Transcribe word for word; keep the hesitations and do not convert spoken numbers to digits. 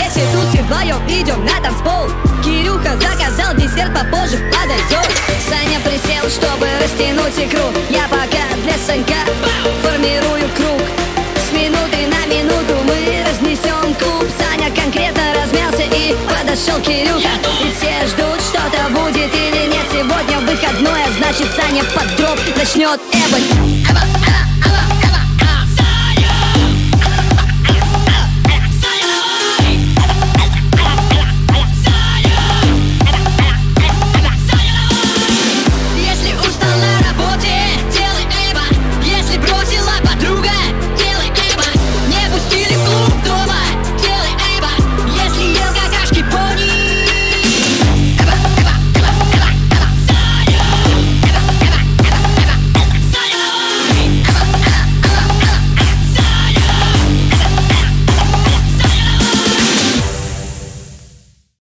Давайте тусы вдвоем идем на танцпол. Кирюха заказал десерт, попозже подойдет. Саня присел, чтобы растянуть икру. Я пока для Санька формирую круг. С минуты на минуту мы разнесем клуб. Саня конкретно размялся и подошел Кирюха. И все ждут, что-то будет или нет. Сегодня выходной, а значит Саня под дроп начнет эбать.